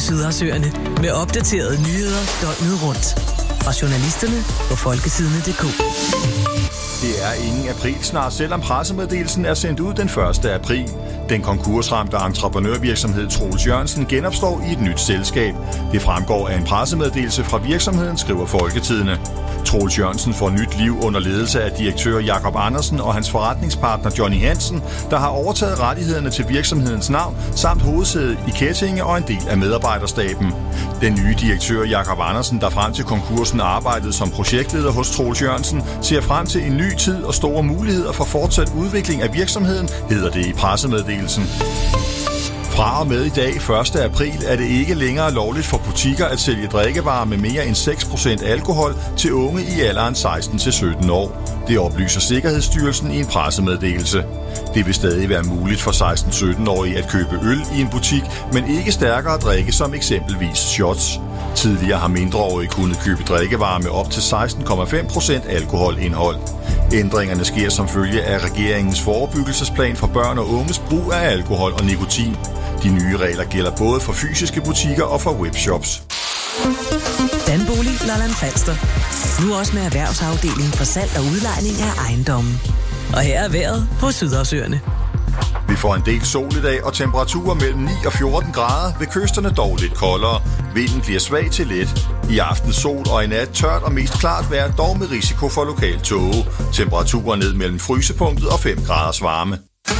Sydhavsøerne med opdaterede nyheder døgnet rundt. Fra journalisterne på folketidene.dk. Det er ingen april snart, selvom pressemeddelelsen er sendt ud den 1. april. Den konkursramte entreprenørvirksomhed Troels Jørgensen genopstår i et nyt selskab. Det fremgår af en pressemeddelelse fra virksomheden, skriver Folketidene. Troels Jørgensen får nyt liv under ledelse af direktør Jakob Andersen og hans forretningspartner Johnny Hansen, der har overtaget rettighederne til virksomhedens navn, samt hovedsædet i Kettinge og en del af medarbejderstaben. Den nye direktør Jakob Andersen, der frem til konkursen arbejdede som projektleder hos Troels Jørgensen, ser frem til en ny tid og store muligheder for fortsat udvikling af virksomheden, hedder det i pressemeddelelsen. Fra og med i dag, 1. april, er det ikke længere lovligt for butikker at sælge drikkevarer med mere end 6% alkohol til unge i alderen 16-17 år. Det oplyser Sikkerhedsstyrelsen i en pressemeddelelse. Det vil stadig være muligt for 16-17-årige at købe øl i en butik, men ikke stærkere drikke som eksempelvis shots. Tidligere har mindreårige kunnet købe drikkevarer med op til 16,5% alkoholindhold. Ændringerne sker som følge af regeringens forebyggelsesplan for børn og unges brug af alkohol og nikotin. De nye regler gælder både for fysiske butikker og for webshops. Danbolig Lolland Falster. Nu også med erhvervsafdeling for salg og udlejning af ejendommen. Og her er vejret på Sydhavsøerne. Vi får en del sol i dag og temperaturer mellem 9 og 14 grader, ved kysterne dog lidt koldere. Vinden bliver svag til let. I aften sol og i nat tørt og mest klart vejr, dog med risiko for lokal tåge. Temperaturer ned mellem frysepunktet og 5 graders varme.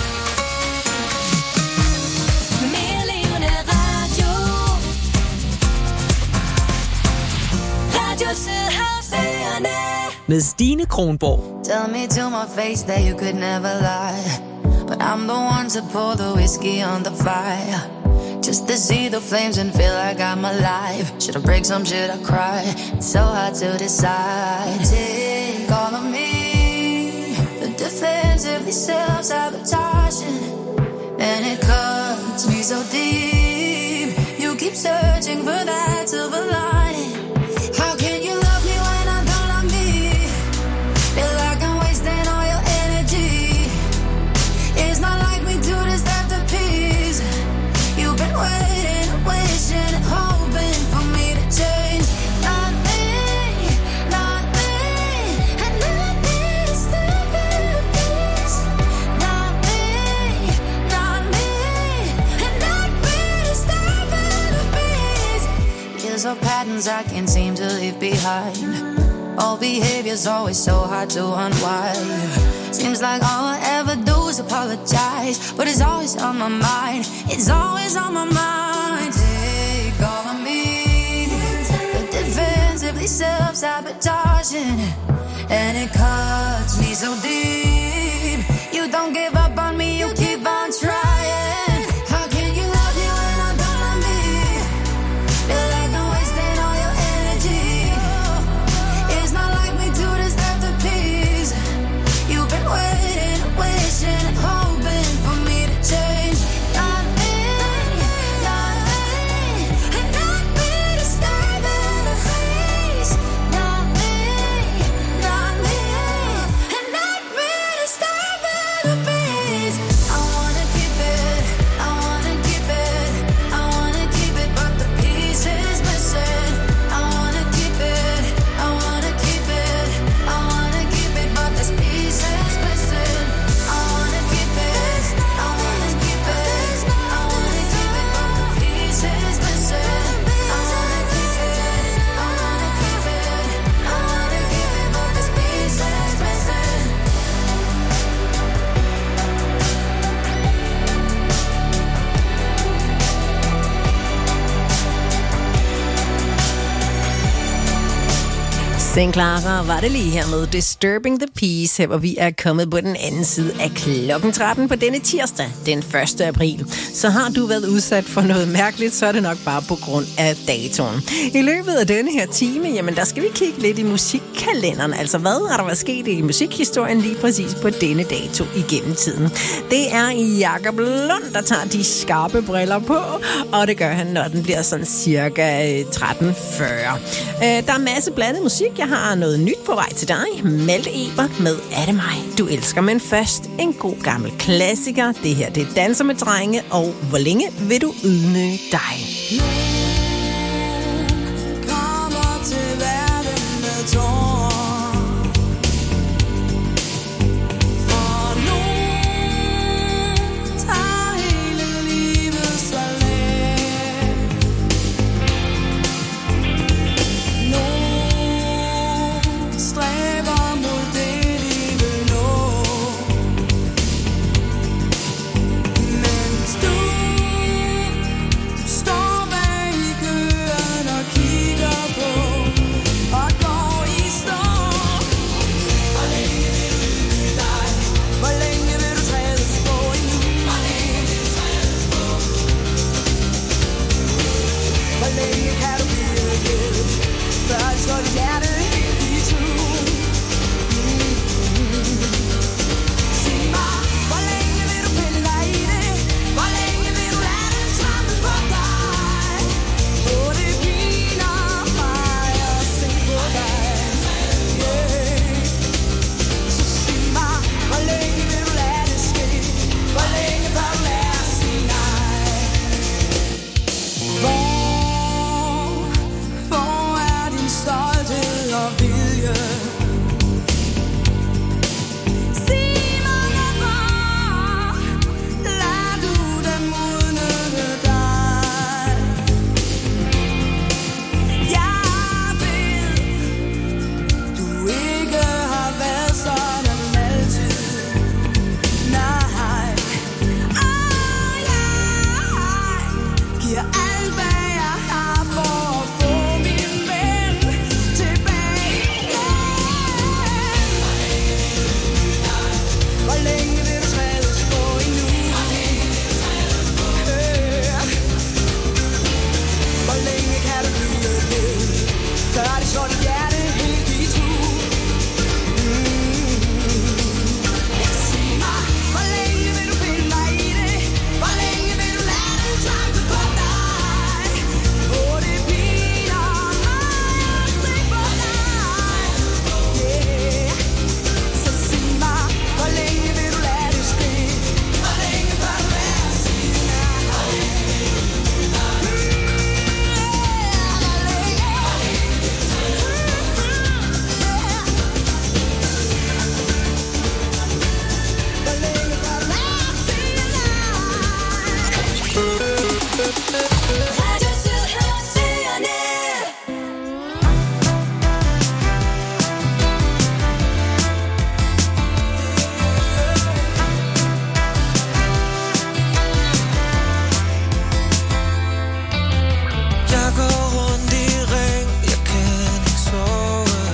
Med Stine Kronborg. Tell me to my face that you could never lie, but I'm the one to pour the whiskey on the fire, just to see the flames and feel like I'm alive. Should I break some, should I cry? It's so hard to decide. Take all of me, the defensively self-sabotaging, and it cuts me so deep. You keep searching for that silver lining. How can you love me when I don't love me? Feel like I'm wasting all your energy. It's not like we do this after peace. You've been waiting, wishing and hoping for me to change. Not me, not me, and not me to step in peace. Not me, and not me to step in peace. Years of patterns I can't seem to leave behind. All behavior's always so hard to unwind. Seems like all I ever do is apologize, but it's always on my mind. It's always on my mind. Take all of me, but defensively self-sabotaging, and it cuts me so deep. You don't give up on me, you keep on trying. How can you love me when I don't love me? Feel like I'm wasting all your energy. It's not like we do this after peace. You've been waiting, wishing and hoping for me to change. Not me, and not me to step in the face. Not me, and not me to step in the face. I wanna keep it, I wanna keep it, I wanna keep it, but the pieces missing. I wanna keep it, I wanna keep it, I wanna keep it, but there's pieces missing. I wanna keep it, I wanna keep it, I wanna keep it, but the pieces missing. I wanna keep it, I wanna keep it, I wanna keep it, but there's pieces missing. St. Clara var det lige her med Disturbing the Peace, her hvor vi er kommet på den anden side af klokken 13 på denne tirsdag, den 1. april. Så har du været udsat for noget mærkeligt, så er det nok bare på grund af datoen. I løbet af denne her time, jamen der skal vi kigge lidt i musikkalenderen. Altså hvad har der været sket i musikhistorien lige præcis på denne dato igennem tiden. Det er Jakob Lund, der tager de skarpe briller på, og det gør han, når den bliver sådan cirka 13.40. Der er masse blandet musik. Jeg har noget nyt på vej til dig. Malte Ebert med Er det mig, du elsker. Men først en god gammel klassiker. Det her, det er Danser med drenge, og Hvor længe vil du ydmyge dig? slår dit hjerte helt i tu. Sig mig, hvor længe vil du finde dig i det? Hvor længe vil du lade den trampe på dig? Hvor det piner mig at se på dig. Yeah. Så sig mig, hvor længe vil du lade det ske? Hvor længe bør du være siden af? Jeg går rundt i ring, jeg kan ikke sove.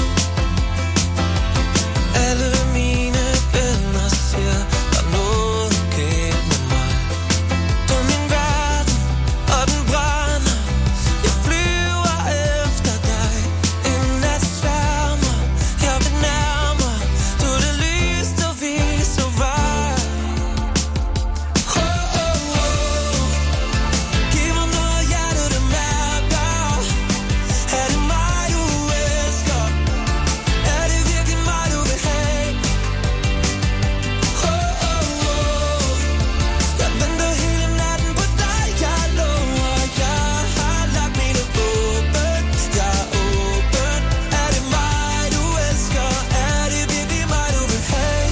Alle mine venner siger, der er noget galt med mig. Du er min verden, og den brænder. Jeg flyver efter dig. En nat sværmer, jeg vil nærmere. Du er det lys, der viser vej. Giv mig noget hjerte, det mærker. Er det mig, du elsker? Er det virkelig mig, du vil have? Jeg venter hele natten på dig, jeg lover. Jeg har lagt mine åben, jeg er åben. Er det mig, du elsker? Er det virkelig mig, du vil have?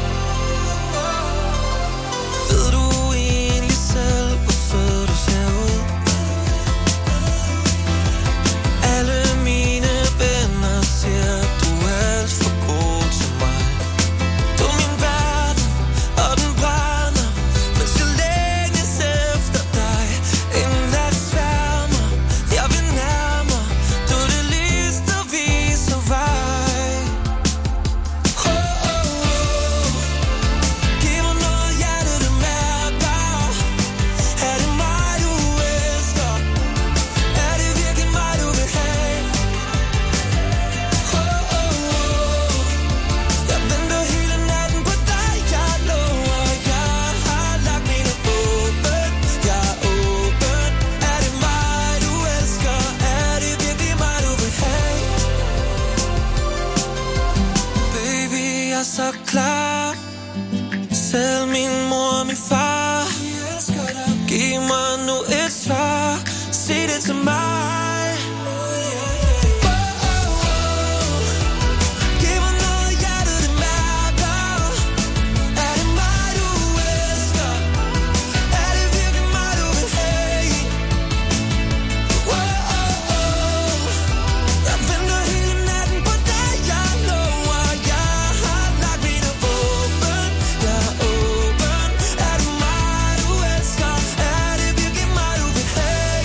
Ved du egentlig selv, hvor sød du ser ud? Alle mine venner siger, du er alt for god til mig. Du er min verden, og den brænder, mens jeg længes efter dig. En nat sværmer, jeg vil nærmere. Du er det lys, der viser vej. Giv mig noget hjerte, det mærker. Er det mig, du elsker? Er det virkelig mig, du vil have? Jeg venter hele natten på dig, jeg lover. Jeg har lagt mine åben, jeg er åben. Er det mig, du elsker? Er det virkelig mig, du vil have? Baby, jeg er så klar. Selv min mor og min far giv mig nu et svar. Sig det til mig. Giv mig noget hjerte, det mærker. Er det mig, du elsker? Er det virkelig mig, du vil have? Jeg venter hele natten på dig, jeg lover. Jeg har lagt mine åben, jeg er åben. Er det mig, du elsker? Er det virkelig mig, du vil have?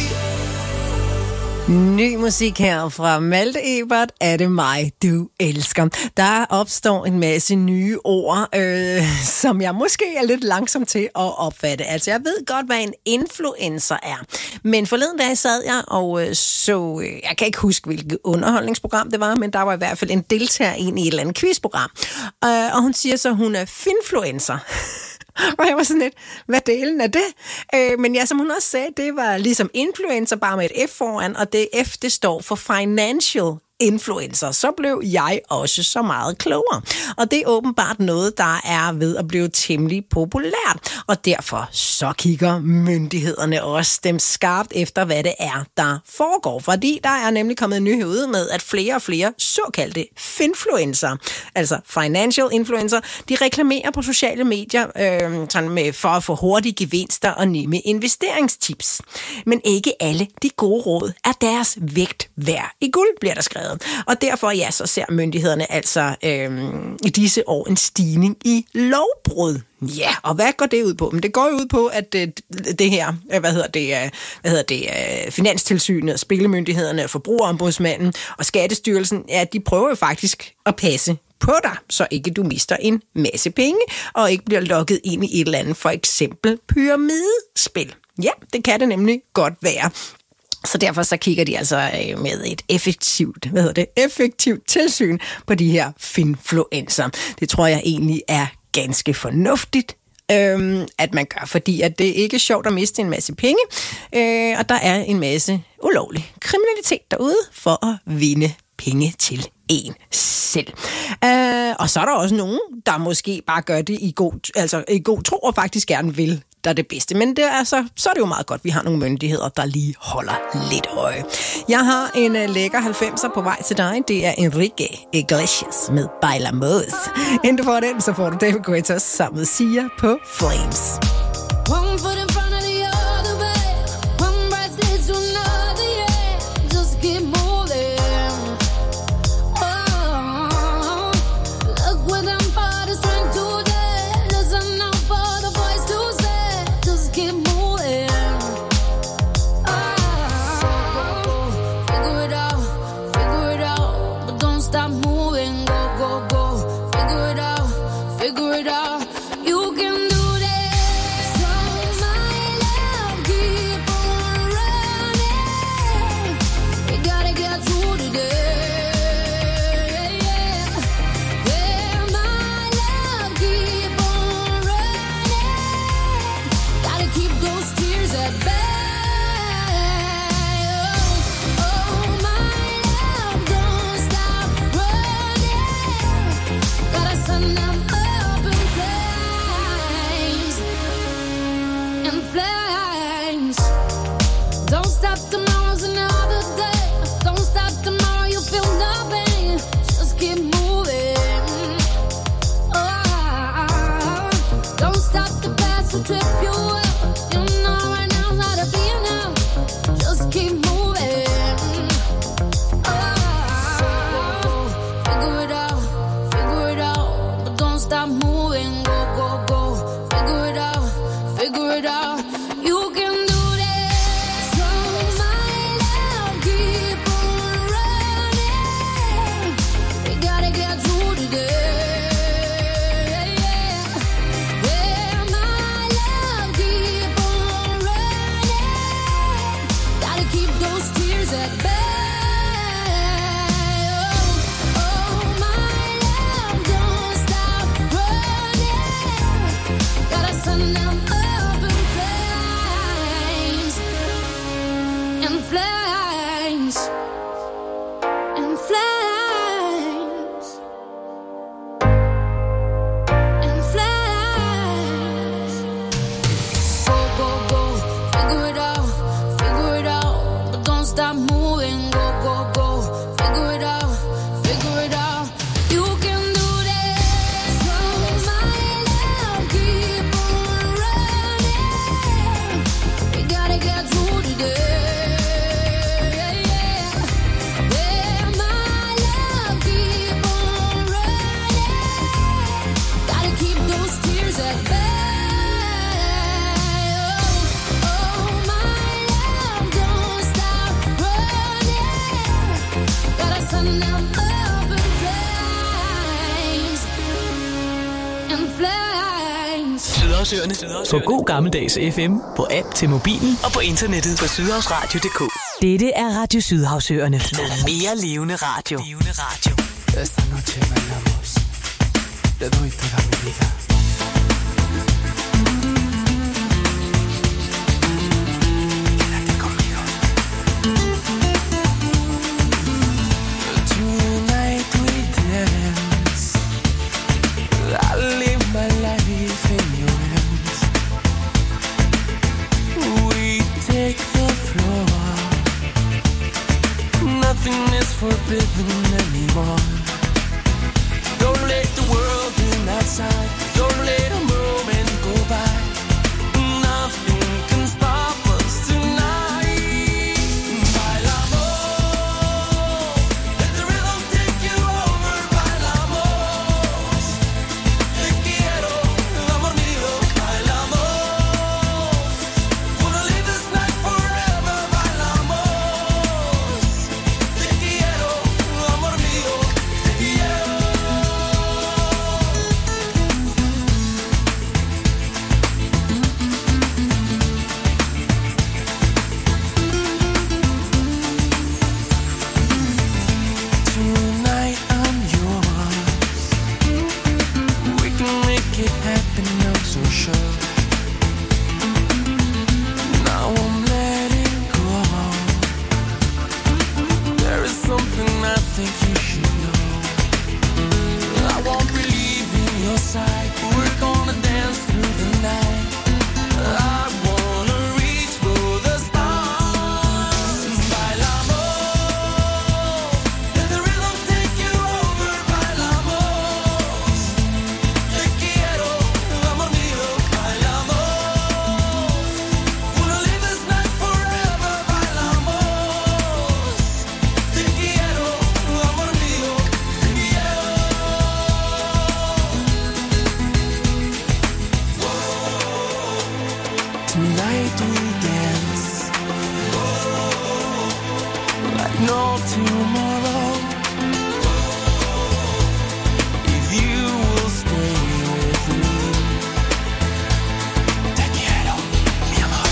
Ny musik her fra Malte Ebert, er det mig, du elsker. Der opstår en masse nye ord, som jeg måske er lidt langsom til at opfatte. Altså, jeg ved godt, hvad en influencer er. Men forleden dag sad jeg og så, jeg kan ikke huske, hvilket underholdningsprogram det var, men der var i hvert fald en deltager ind i et eller andet quizprogram. Og hun siger så, hun er finfluencer. Og jeg var sådan lidt, hvad delen er det? Men ja, som hun også sagde, det var ligesom influencer, bare med et F foran, og det F, det står for financial influencer. Så blev jeg også så meget klogere. Og det er åbenbart noget, der er ved at blive temmelig populært. Og derfor så kigger myndighederne også dem skarpt efter, hvad det er, der foregår. Fordi der er nemlig kommet en nyhed ud med, at flere og flere såkaldte finfluencer, altså financial influencer, de reklamerer på sociale medier for at få hurtige gevinster og nemme investeringstips. Men ikke alle de gode råd er deres vægt værd i guld, bliver der skrevet. Og derfor, ja, så ser myndighederne altså i disse år en stigning i lovbrud. Ja, og hvad går det ud på? Men det går ud på, at det her, Finanstilsynet, Spillemyndighederne, Forbrugerombudsmanden og Skattestyrelsen, ja, de prøver jo faktisk at passe på dig, så ikke du mister en masse penge, og ikke bliver lukket ind i et eller andet, for eksempel pyramidespil. Ja, det kan det nemlig godt være. Så derfor så kigger de altså med et effektivt tilsyn på de her finfluencer. Det tror jeg egentlig er ganske fornuftigt, at man gør, fordi at det er ikke sjovt at miste en masse penge, og der er en masse ulovlig kriminalitet derude for at vinde penge til en selv. Og så er der også nogen, der måske bare gør det i god tro og faktisk gerne vil der det bedste. Men det er så er det jo meget godt, vi har nogle myndigheder, der lige holder lidt øje. Jeg har en lækker 90'er på vej til dig. Det er Enrique Iglesias med Bailamos. Inden du får den, så får du David Guetta sammen med Sia på Flames. One foot in front of the other, babe. One breath leads to another, yeah. Just keep moving. Oh, look within for the strength today. Listen out for the voice to say. Just keep moving. Oh, figure it out, but don't stop moving. Go, go, go. Figure it out, figure it out. You can do this. So my love, keep on running. We gotta get through today. Yeah, my love, keep on running. Gotta keep those tears at bay. Oh, my love, don't stop running. Gotta send them up in flames. In flames. Don't stop, tomorrow's another day. Don't stop, tomorrow you feel nothing. Just keep moving. Oh, don't stop, the past will trip you up. You know right now how to be now. Just keep moving. Oh, figure it out, but don't stop moving. Go, go, go. Figure it out, figure it out. You can do this. So my love, keep on running. We gotta get through today. Yeah, my love, keep on running. Gotta keep those tears at bay. Oh, my love, don't stop running. Gotta send them up in flames. In flames. In flames. In flames. Go, go, go. Figure it out, but don't stop moving. Go, go, go. Figure it out, You can do this. So my love, keep on running. We gotta get through today. Yeah, my love, keep on running. Gotta keep those tears at bay. Oh, my love, don't stop running. Gotta send them up in flames. In flames. Sydhavsøerne på god gammeldags FM, på app til mobilen og på internettet på sydhavsradio.dk. Dette er Radio Sydhavsøerne med mere levende radio. Esta noche bailamos. Te doy toda mi vida. Quédate conmigo. Tonight we dance. I live my life in your hands. We take the floor. Nothing is forbidden anymore. Don't let the world in outside. Don't let a moment go by. Nothing can stop us tonight. Bailamos. Let the rhythm take you over. Bailamos. Te quiero, amor mío. Bailamos. Wanna live this night forever. Bailamos. Te quiero, amor mío. Te quiero. I think you should know. I won't be leaving your side. We're gonna dance through the night. I wanna reach for the stars. Bailamos, let the rhythm take you over. Bailamos, te quiero, amor mío. Bailamos, wanna live this night forever. Bailamos, te quiero, amor mío. Tonight we dance like no tomorrow. If you will stay with me, te quiero, mi amor.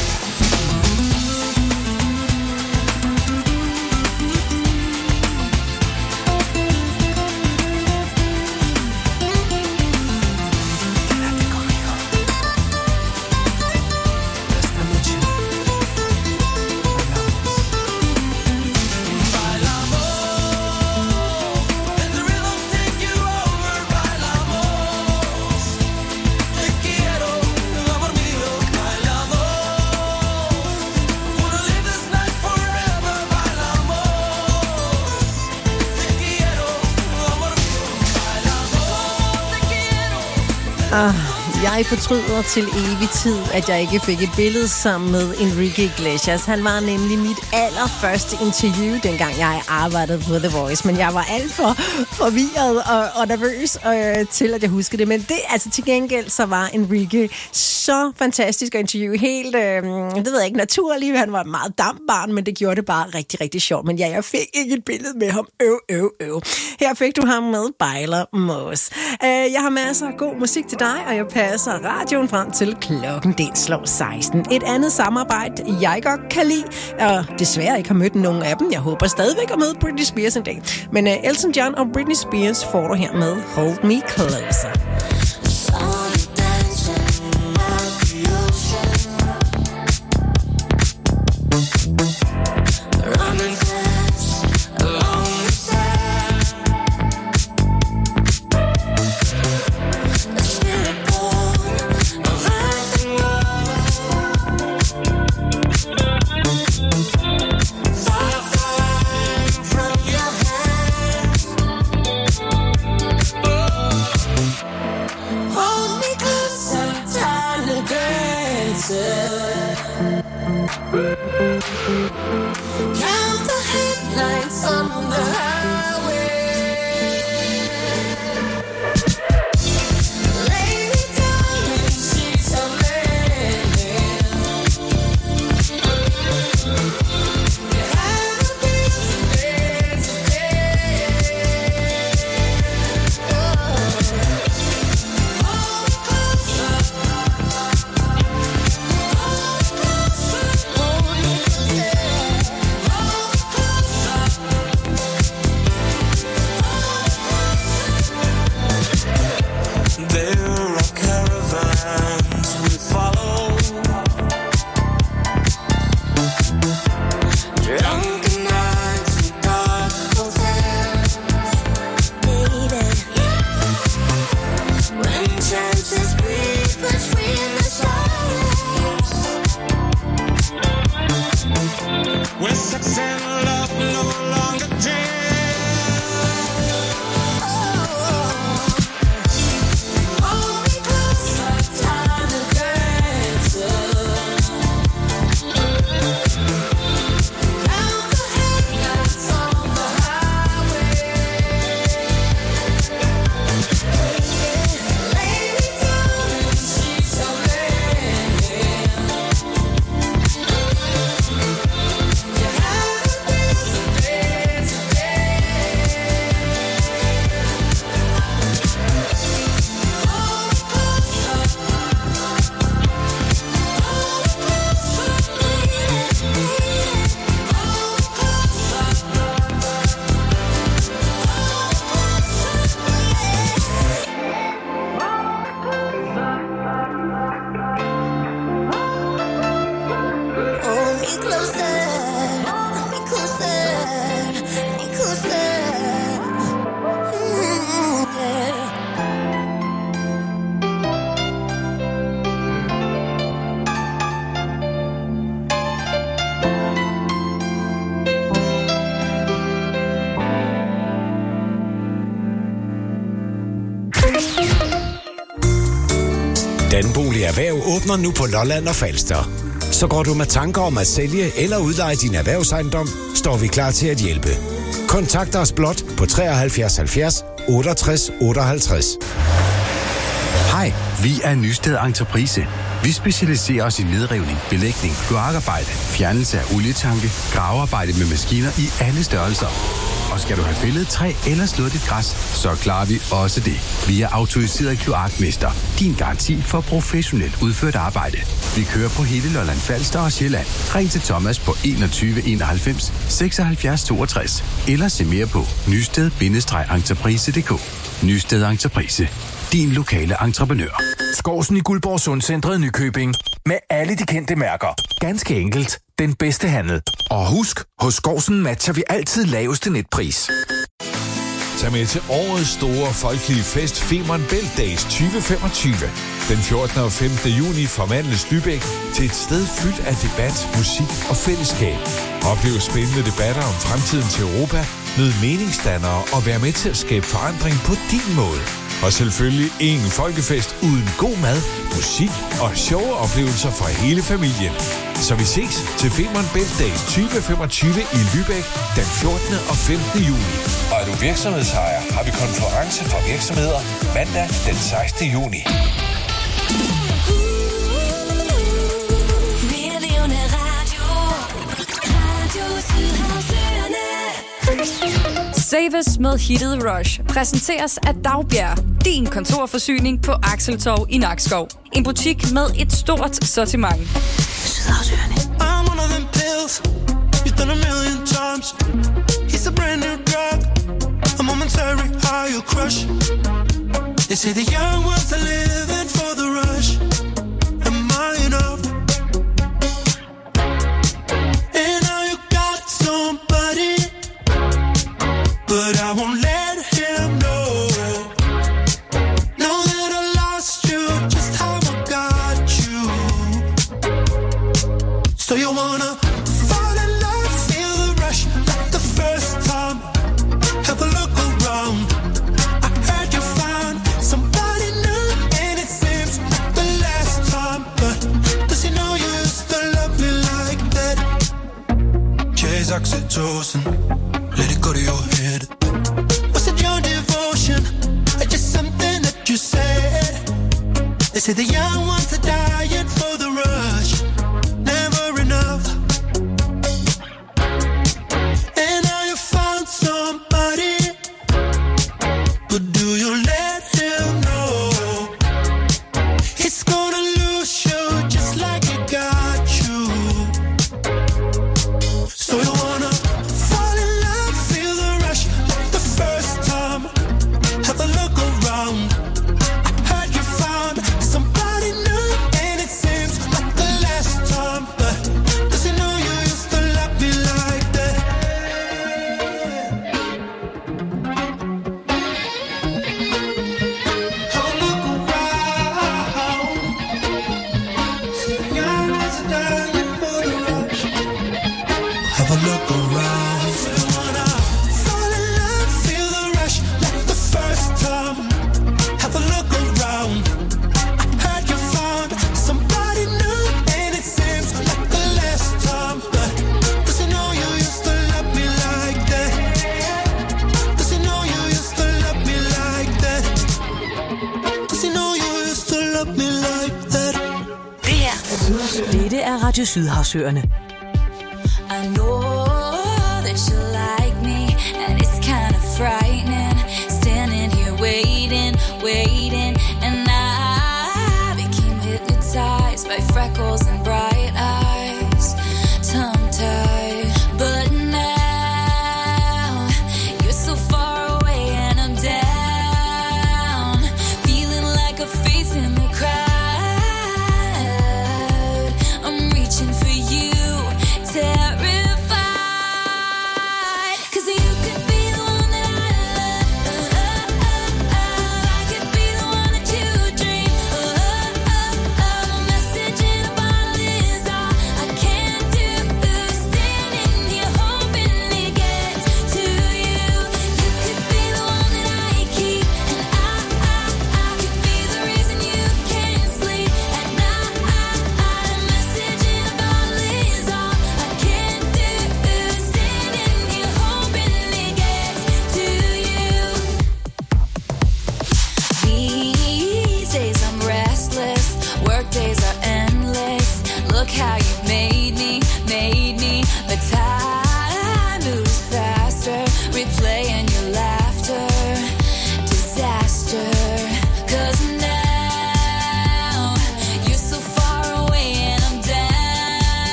Quédate conmigo. Esta noche bailamos. Let the rhythm take you over. Bailamos, te quiero, amor mío. Bailamos, wanna live this night forever. Bailamos, te quiero, amor mío. Bailamos, te quiero. Jeg fortryder til evig tid, at jeg ikke fik et billede sammen med Enrique Iglesias. Han var nemlig mit allerførste interview, dengang jeg arbejdede på The Voice. Men jeg var alt for forvirret og nervøs til, at jeg husker det. Men det, altså til gengæld, så var Enrique så fantastisk at interviewe. Helt, det ved jeg ikke, naturligt. Han var et meget dampbarn, men det gjorde det bare rigtig, rigtig sjovt. Men ja, jeg fik ikke et billede med ham. Her fik du ham med Bailamos. Jeg har masser af god musik til dig, og jeg passer radioen frem til klokken den slår 16. Et andet samarbejde, jeg godt kan lide, og desværre ikke har mødt nogen af dem. Jeg håber stadigvæk at møde Britney Spears en dag. Men Elton John og Britney Spears får du her med Hold Me Closer. Hold me Danbolig Erhverv åbner nu på Lolland og Falster. Så går du med tanker om at sælge eller udleje din erhvervsejendom, står vi klar til at hjælpe. Kontakt os blot på 73 70 68 58. Hej, vi er Nysted Entreprise. Vi specialiserer os i nedrivning, belægning, kloakarbejde, fjernelse af olietanke, gravearbejde med maskiner i alle størrelser. Og skal du have fældet træ eller slået dit græs, så klarer vi også det. Vi er autoriseret kloakmester. Din garanti for professionelt udført arbejde. Vi kører på hele Lolland Falster og Sjælland. Ring til Thomas på 21 91 76 62. Eller se mere på nysted-entreprise.dk. Nysted Entreprise. Din lokale entreprenør. Skovsen i Guldborg Sundcentret Nykøbing. Med alle de kendte mærker. Ganske enkelt. Den bedste handel. Og husk, hos Skovsen matcher vi altid laveste netpris. Tag med til årets store folkelige fest Femern Bælt Days 2025. Den 14. og 15. juni forvandles Lübeck til et sted fyldt af debat, musik og fællesskab. Oplev spændende debatter om fremtiden til Europa, mød meningsdannere og vær med til at skabe forandring på din måde. Og selvfølgelig ingen folkefest uden god mad, musik og sjove oplevelser for hele familien. Så vi ses til Femern Bælt Days 2025 i Lübeck den 14. og 15. juni. Og er du virksomhedsejer, har vi konference for virksomheder mandag den 16. juni. Saves med hittet Rush præsenteres af Dagbjerg, din kontorforsyning på Akseltorv i Nakskov. En butik med et stort sortiment. Sydhavsøerne. I'm one of them pills you've done a million times. He's a brand new drug, a momentary high you crush. They say the young ones are living for the rush. Am I enough? And now you got somebody, but I won't let him know. Know that I lost you, just how I got you. So you wanna fall in love, feel the rush like the first time. Have a look around. I heard you found somebody new, and it seems like the last time. But does he know you used to love me like that? Chase oxytocin, let it go to your head. Was it your devotion or just something that you said? They say the young ones are dying for the rush, never enough. And now you found somebody, but do you let him know? He's gonna lose you just like he got you. So you wanna fall in love, feel the rush like the first time. Have a look around. I heard you found somebody new, and it seems like the last time. But does he know you used to love me like that? Have a look around. See the young ones are dying for the rush. Have a look around. So you wanna fall in love, feel the rush like the first time. Have a look around. I heard you found somebody new, and it seems like the last time. But does he know you used to love me like that? Does he know you used to love me like that? Does he know you used to love me like that? Dette er Radio Sydhavsøerne. I know that you like me, and it's kind of frightening. Standing here waiting, and I became hypnotized by freckles and bright eyes, tongue-tied. But now you're so far away, and I'm down, feeling like a face in the crowd. I'm reaching for you, terrified.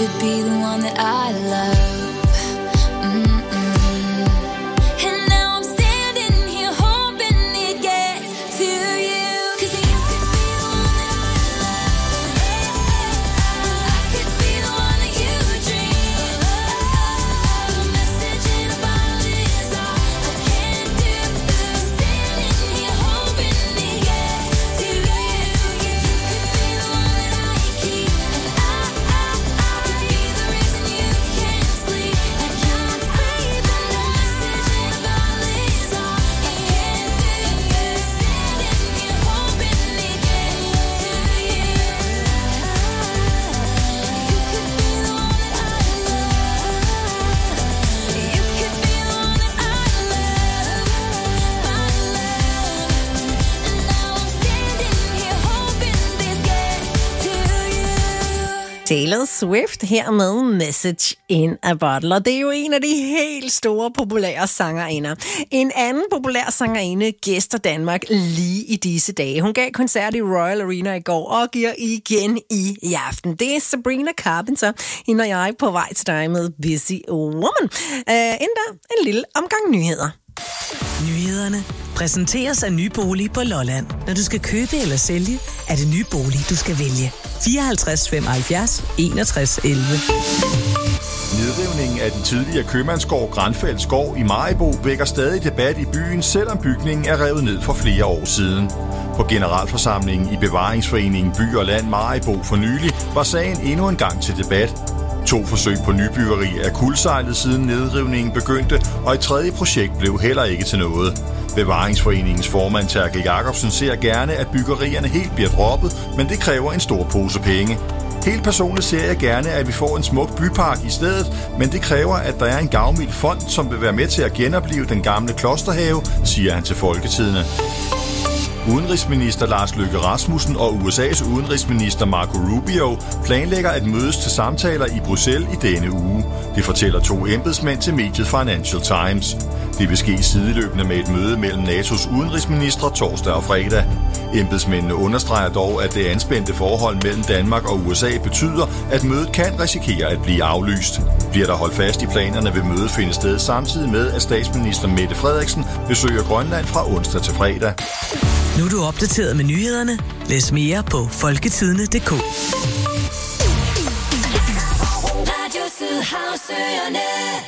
could be the one that I love. And now I'm standing here hoping it gets to you. 'Cause you could be the one that I love. I could be the one that you dream of. A message in a bottle is all I can do. Standing here hoping it gets to you. You could be the one that I keep, and I could be the reason you can't sleep. I can't sleep, and a message in a bottle is all I can do. Standing here hoping it gets to you. You could be the one that I love. You could be the one that I love. And now I'm standing here hoping this gets to you. Taylor Swift her med Message in a Bottle, og det er jo en af de helt store populære sangerinder. En anden populær sangerinde gæster Danmark lige i disse dage. Hun gav koncert i Royal Arena i går og giver igen i aften. Det er Sabrina Carpenter, hende og jeg på vej til dig med Busy Woman. Inden der en lille omgang nyheder. Nyhederne præsenteres af Nybolig på Lolland. Når du skal købe eller sælge, er det Nybolig, du skal vælge. 54 75 61 11. Nedrivningen af den tidligere købmandsgård Granfeldt Skov i Maribo vækker stadig debat i byen, selvom bygningen er revet ned for flere år siden. På generalforsamlingen i Bevaringsforeningen By og Land Maribo for nylig var sagen endnu en gang til debat. 2 forsøg på nybyggeri er kuldsejlet siden nedrivningen begyndte, og et tredje projekt blev heller ikke til noget. Bevaringsforeningens formand Terkel Jacobsen ser gerne, at byggerierne helt bliver droppet, men det kræver en stor pose penge. Helt personligt ser jeg gerne, at vi får en smuk bypark i stedet, men det kræver, at der er en gavmild fond, som vil være med til at genoplive den gamle klosterhave, siger han til Folketidende. Udenrigsminister Lars Løkke Rasmussen og USA's udenrigsminister Marco Rubio planlægger at mødes til samtaler i Bruxelles i denne uge. Det fortæller 2 embedsmænd til mediet Financial Times. Det vil ske sideløbende med et møde mellem NATO's udenrigsministre torsdag og fredag. Embedsmændene understreger dog, at det anspændte forhold mellem Danmark og USA betyder, at mødet kan risikere at blive aflyst. Bliver der holdt fast i planerne, vil mødet finde sted samtidig med, at statsminister Mette Frederiksen besøger Grønland fra onsdag til fredag. Nu er du opdateret med nyhederne. Læs mere på folketidende.dk. Radio Sydhavsøerne.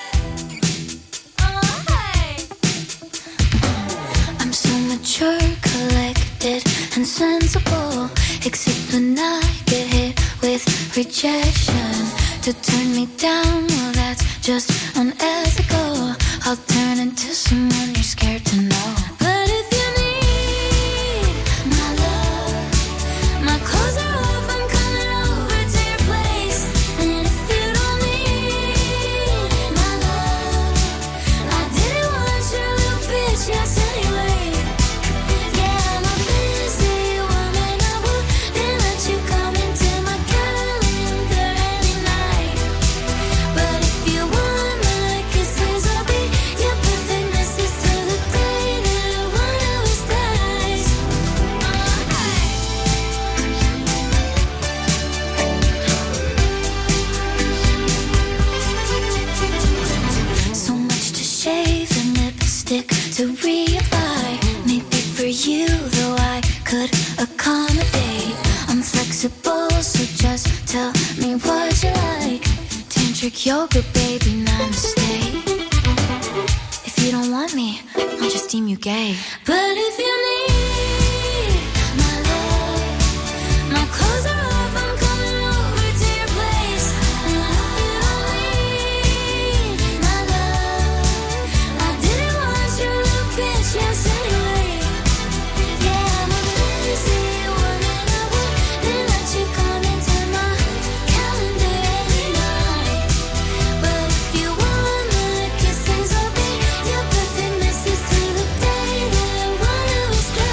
I'm so mature, collected and sensible, except when I get hit with rejection. To turn me down, well that's just unethical. I'll turn into someone you're scared to know. But if you need my love, my clothes are off, I'm coming over to your place. And if you don't need my love, I didn't want your little bitch, yes anyway. Yeah, I'm a busy woman, I wouldn't let you come into my calendar any night. But if you want my kisses, I'll be your perfect missus till the day that one of us dies. So much to shave and lipstick to reapply. Maybe for you, though I could accommodate. I'm flexible, so just tell me what you like. Tantric yoga, baby, namaste. If you don't want me, I'll just deem you gay. But if you need my love, my clothes are off, I'm coming over to your place. And if you don't need my love, I didn't want your little bitch, yes anyway. Yeah, I'm a busy woman, I wouldn't let you come into my calendar any night. But if you want my kisses, I'll be your perfect missus till the day that one of us dies.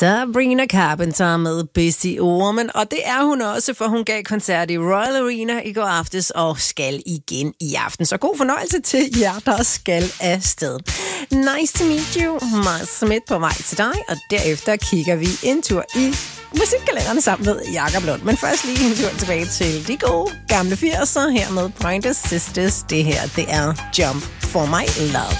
Sabrina Carpenter med Busy Woman, og det er hun også, for hun gav koncert i Royal Arena i går aftes og skal igen i aften. Så god fornøjelse til jer, der skal afsted. Nice to meet you, Miles Smith på vej til dig, og derefter kigger vi en tur i musikkalenderen sammen med Jakob Lund. Men først lige en tur tilbage til de gode gamle 80'er her med Pointer Sisters. Det her, det er Jump for My Love.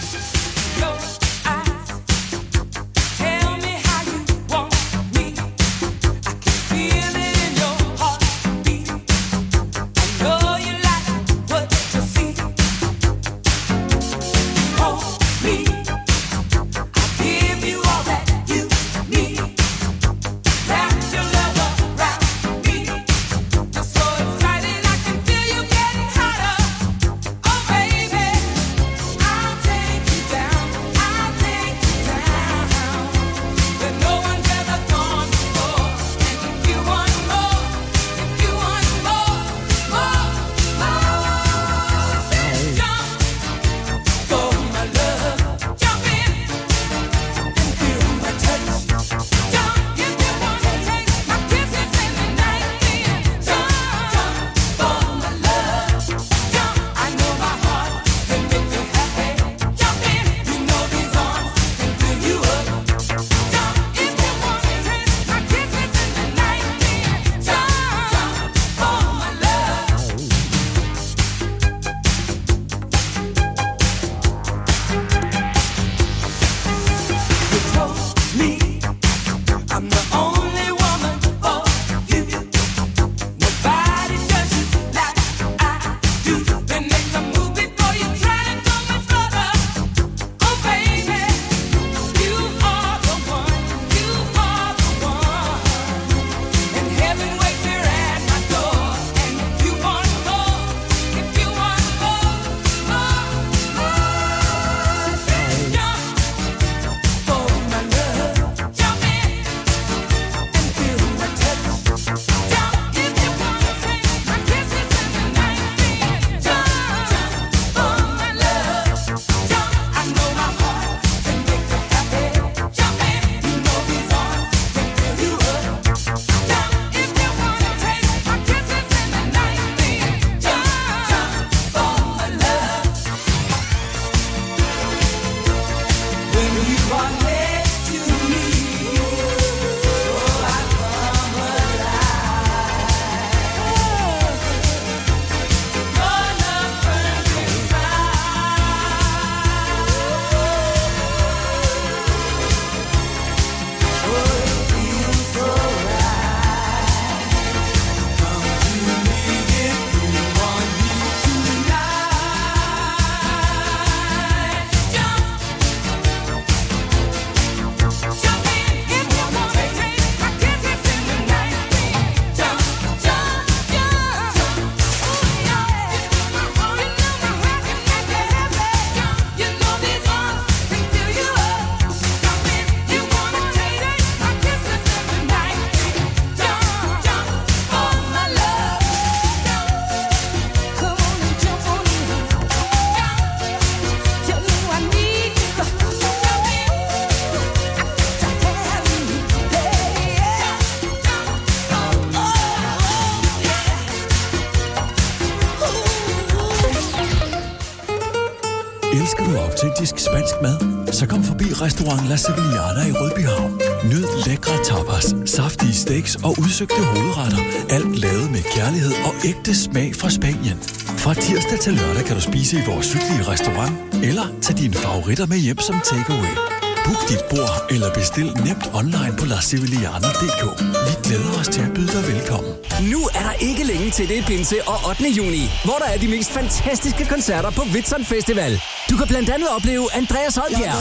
Elsker du autentisk spansk mad? Så kom forbi Restaurant La Sevillana i Rødbyhavn. Nyd lækre tapas, saftige steaks og udsøgte hovedretter. Alt lavet med kærlighed og ægte smag fra Spanien. Fra tirsdag til lørdag kan du spise i vores hyggelige restaurant, eller tage dine favoritter med hjem som takeaway. Book dit bord eller bestil nemt online på lasevillana.dk. Vi glæder os til at byde dig velkommen. Nu er der ikke længe til det pinse og 8. juni, hvor der er de mest fantastiske koncerter på Whitsun Festival. Du kan blandt andet opleve Andreas Holbjerg,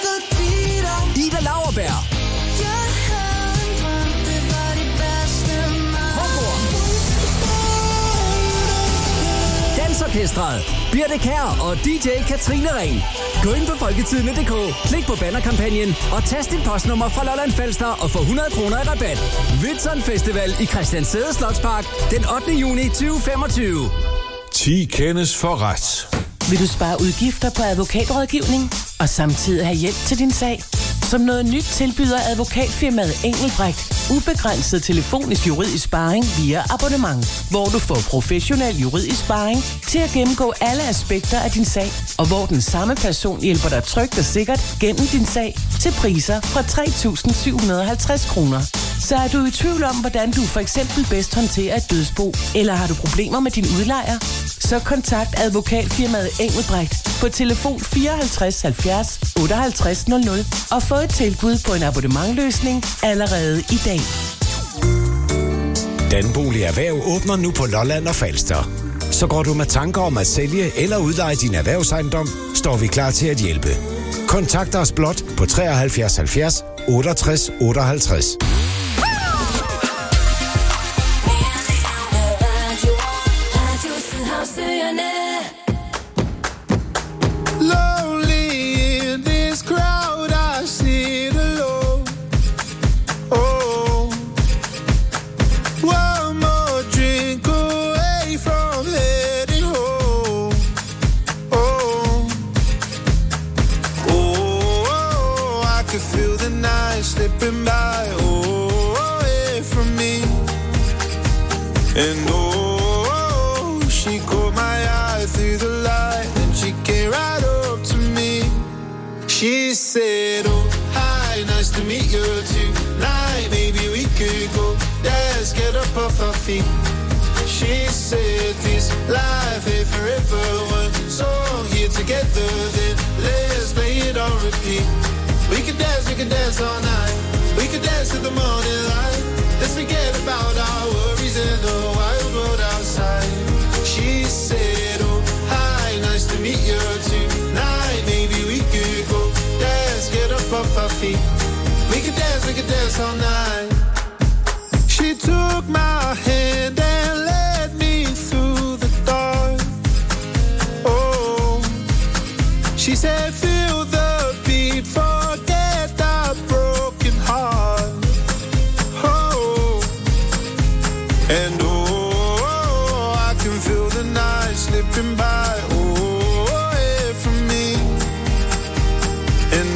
Ida Lauerberg, Dansorkestret, Birte Kjær og DJ Katrine Ring. Gå ind på folketidene.dk, klik på bannerkampagnen og tast dit postnummer fra Lolland Falster og få 100 kroner i rabat. Whitsun Festival i Christiansæde Slotspark den 8. juni 2025. 10 kendes for ret. Vil du spare udgifter på advokatrådgivning og samtidig have hjælp til din sag? Som noget nyt tilbyder advokatfirmaet Engelbrecht ubegrænset telefonisk juridisk sparring via abonnement, hvor du får professionel juridisk sparring til at gennemgå alle aspekter af din sag, og hvor den samme person hjælper dig trygt og sikkert gennem din sag til priser fra 3.750 kroner. Så er du i tvivl om, hvordan du for eksempel bedst håndterer et dødsbo, eller har du problemer med din udlejer? Så kontakt advokatfirmaet Engelbrecht på telefon 54 70 58 00 og få et tilbud på en abonnementløsning allerede i dag. Danbolig Erhverv åbner nu på Lolland og Falster. Så går du med tanker om at sælge eller udleje din erhvervsejendom, står vi klar til at hjælpe. Kontakt os blot på 73 70 68 58. Slipping by, away from me. And she caught my eye through the light, and she came right up to me. She said, oh, hi, nice to meet you tonight. Maybe we could go, let's get up off our feet. She said, this life ain't forever. One song here together, then let's play it on repeat. We could dance all night. We could dance to the morning light. Let's forget about our worries in the wild world outside. She said, oh, hi, nice to meet you tonight. Maybe we could go dance, get up off our feet. We could dance all night. She took my hand and led me through the dark. Oh, she said, feel the beat, forget the broken heart. Oh, and I can feel the night slipping by, away from me. And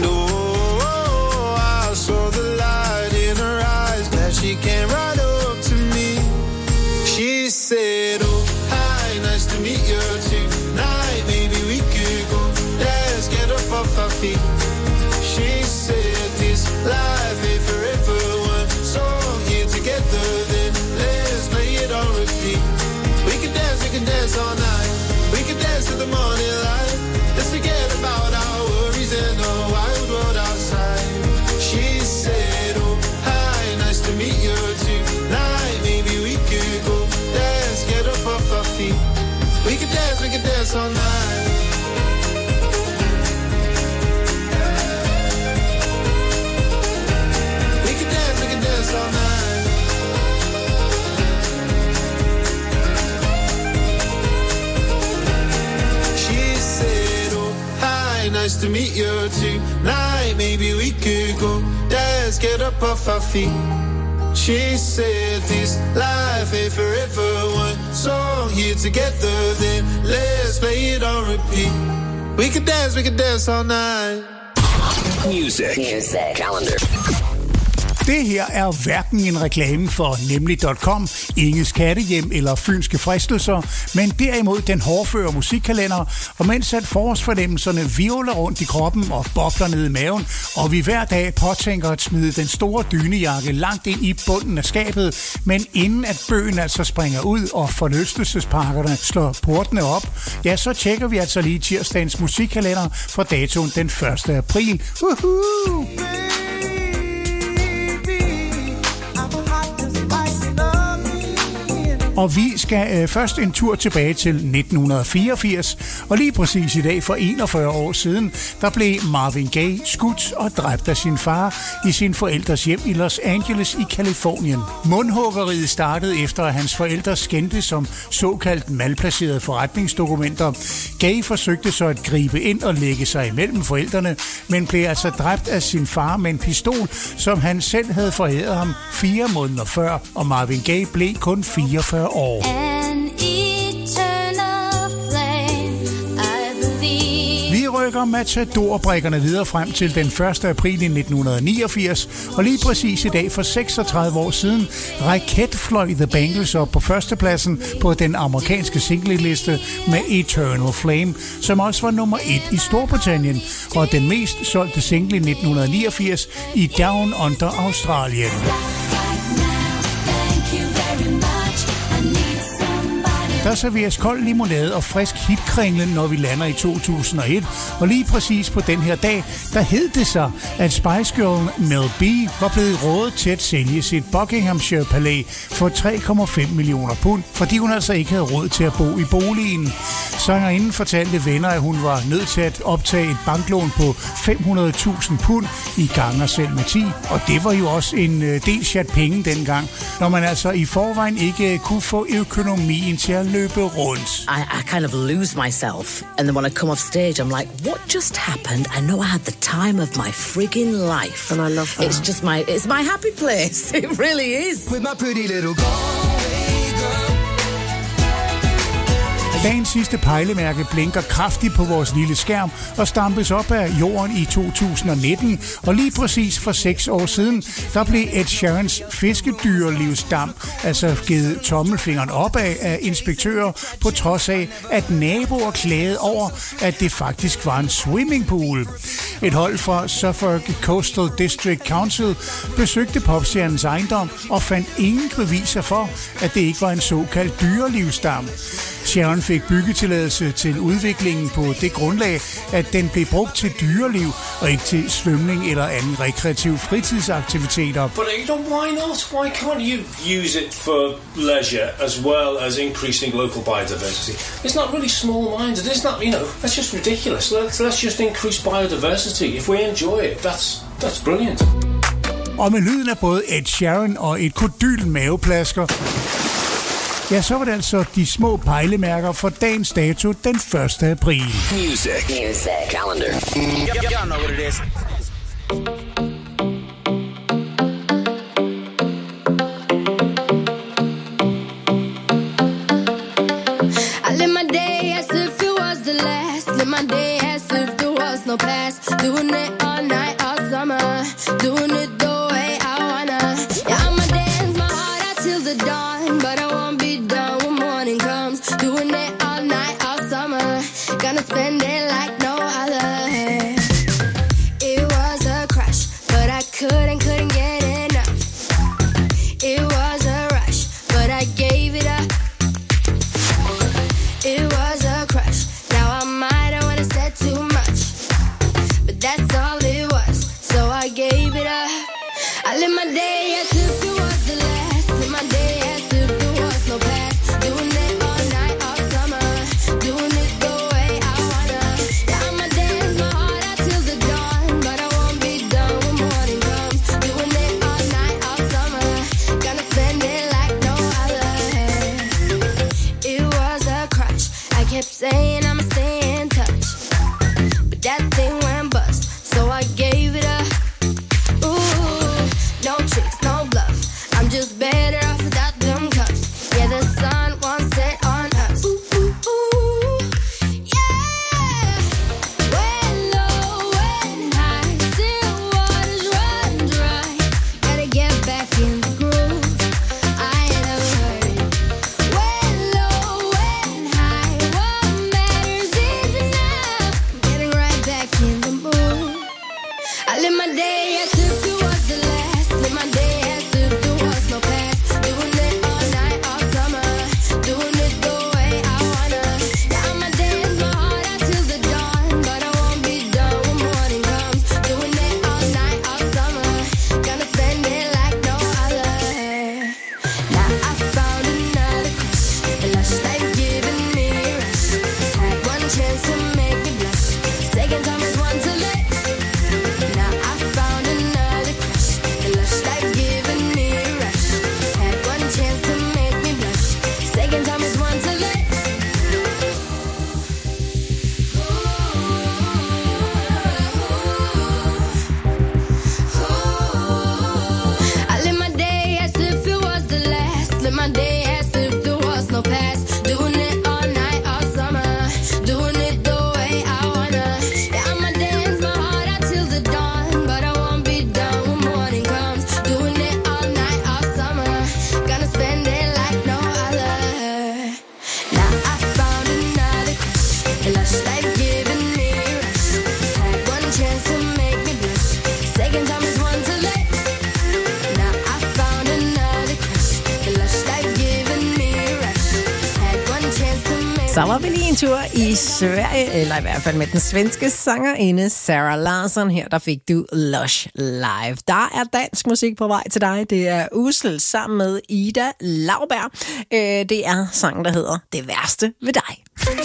I saw the light in her eyes, glad she came right up to me. She said, oh, hi, nice to meet you tonight. Maybe we could go dance, get up off our feet. She said, this life ain't forever. One song here together, then let's play it on repeat. We can dance all night. We can dance to the morning light. Let's forget about our worries and the wild world outside. She said, oh, hi, nice to meet you tonight. Maybe we could go dance, get up off our feet. We can dance all night. We can dance all night. She said, oh, hi, nice to meet you tonight. Maybe we could go dance, get up off our feet. She said, this life ain't forever. One song here together, then let's play it on repeat. We can dance all night. Music. Calendar. Det her er hverken en reklame for nemlig.com, Inges Kattehjem eller Fynske Fristelser, men derimod den hårdføre musikkalender, og mens at forårsfornemmelserne virvler rundt i kroppen og bobler ned i maven, og vi hver dag påtænker at smide den store dynejakke langt ind i bunden af skabet, men inden at bøgen altså springer ud og forlystelsesparkerne slår portene op, ja, så tjekker vi altså lige tirsdagens musikkalender for datoen den 1. april. Woohoo! Og vi skal først en tur tilbage til 1984, og lige præcis i dag for 41 år siden, der blev Marvin Gaye skudt og dræbt af sin far i sin forældres hjem i Los Angeles i Californien. Mundhuggeriet startede efter, at hans forældre skændtes som såkaldt malplacerede forretningsdokumenter. Gaye forsøgte så at gribe ind og lægge sig imellem forældrene, men blev altså dræbt af sin far med en pistol, som han selv havde foræret ham 4 måneder før, og Marvin Gaye blev kun 44 år. Vi rykker trækker Matador-brikkerne videre frem til den 1. april i 1989, og lige præcis i dag for 36 år siden raketfløj The Bangles op på førstepladsen på den amerikanske singleliste med Eternal Flame, som også var nummer 1 i Storbritannien, og den mest solgte single i 1989 i Down Under Australien. Der serveres kold limonade og frisk hitkringlen, når vi lander i 2001. Og lige præcis på den her dag, der hed det sig, at Spice Girl Mel B var blevet rådet til at sælge sit Buckinghamshire Palæ for 3,5 millioner pund, fordi hun altså ikke havde råd til at bo i boligen. Sangerinden fortalte venner, at hun var nødt til at optage et banklån på 500.000 pund i ganger selv med 10. Og det var jo også en del chat penge dengang, når man altså i forvejen ikke kunne få økonomien til at løbe rundt. I kind of lose myself, and then when I come off stage, I'm like, what just happened? I know I had the time of my friggin' life. And I love that. It's my happy place. It really is. With my pretty little Galway girl. Dagens sidste pejlemærke blinker kraftigt på vores lille skærm og stampes op af jorden i 2019. Og lige præcis for 6 år siden, der blev Ed Sheerans fiskedyrlivsdam altså givet tommelfingeren opad af inspektører, på trods af, at naboer klagede over, at det faktisk var en swimmingpool. Et hold fra Suffolk Coastal District Council besøgte popstjernens ejendom og fandt ingen beviser for, at det ikke var en såkaldt dyrelivsdam. Sheeran fik byggetilladelse til udviklingen på det grundlag, at den blev brugt til dyreliv og ikke til svømning eller anden rekreativ fritidsaktiviteter. But why not? Why can't you use it for leisure as well as increasing local biodiversity? It's not really small-minded. It's not, that's just ridiculous. Let's just increase biodiversity. If we enjoy it, that's brilliant. Og med lyden af både Ed Sheeran og et kodyl maveplasker, ja, så var det altså de små pejlemærker for dagens dato den 1. april. Music calendar. Y'all know what it is. I live my day as if it was the last. Live my day as if there was no past. Doing it all night, all summer. Doing it the way I wanna. Yeah, I'ma dance my heart out till the dawn, but I won't be done when morning comes. Doing it all night, all summer. Gonna spend it like no other. It was a crush, but I couldn't get enough. It was a rush, but I gave it up. It was a crush. Now I might have wanna said too much, but that's all it was. So I gave it up. I live my day as if it was the last. Live my day as if there was no past. Doing it all night, all summer. Doing it the way I wanna. Yeah, I'ma dance my heart out till the dawn, but I won't be done when morning comes. Doing it all night, all summer. Gonna spend it like no other. It was a crush. I kept saying I'ma stay in touch, but that thing went bust, so I gave it up. Ooh, no tricks, no bluff. Så var vi lige en tur i Sverige, eller i hvert fald med den svenske sangerinde Sarah Larsson. Her der fik du Lush live. Der er dansk musik på vej til dig. Det er Usel sammen med Ida Lauberg. Det er sangen, der hedder Det værste ved dig.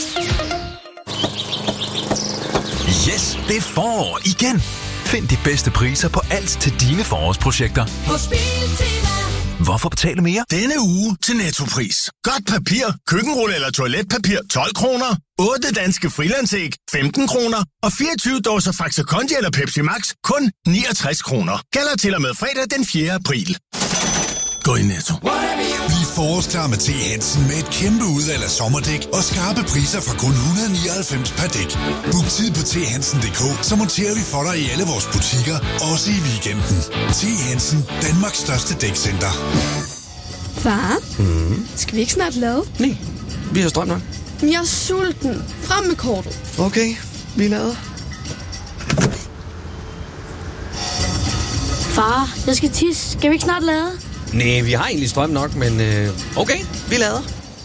Yes, det er forår igen. Find de bedste priser på alt til dine forårsprojekter. Hos Biltema. Hvorfor betale mere? Denne uge til Nettopris. Godt papir, køkkenrulle eller toiletpapir 12 kroner. 8 danske frilandsæg 15 kroner. Og 24 dåser Faxe Kondi eller Pepsi Max kun 69 kroner. Gælder til og med fredag den 4. april. Gå i Netto. Bliv forårsklar med T. Hansen med et kæmpe udvalg af sommerdæk og skarpe priser fra kun 199 per dæk. Book tid på thansen.dk, så monterer vi for dig i alle vores butikker, også i weekenden. T. Hansen, Danmarks største dækcenter. Far, skal vi ikke snart lade? Nej, vi har strøm nok. Jeg er sulten. Frem med kortet. Okay, vi lader. Far, jeg skal tisse. Skal vi ikke snart lade? Nej, vi har egentlig strøm nok, men okay, vi lader.